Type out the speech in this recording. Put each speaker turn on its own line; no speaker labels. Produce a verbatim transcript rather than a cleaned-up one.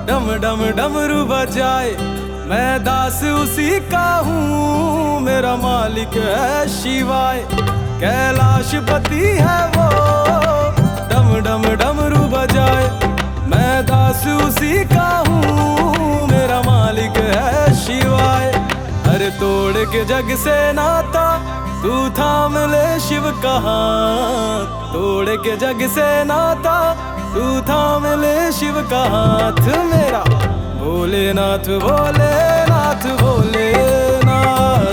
डम डम डमरू बजाए, मैं दास उसी का हूँ, मेरा मालिक है शिवाय, कैलाशपति है वो। डम डम डमरू बजाए, मैं दास उसी का हूँ, मेरा मालिक है शिवाय। अरे तोड़ के जग से नाता, तू थाम ले शिव का हाथ, तोड़ के जग से नाता, तू थाम ले शिव का हाथ मेरा। भोलेनाथ भोलेनाथ भोलेनाथ।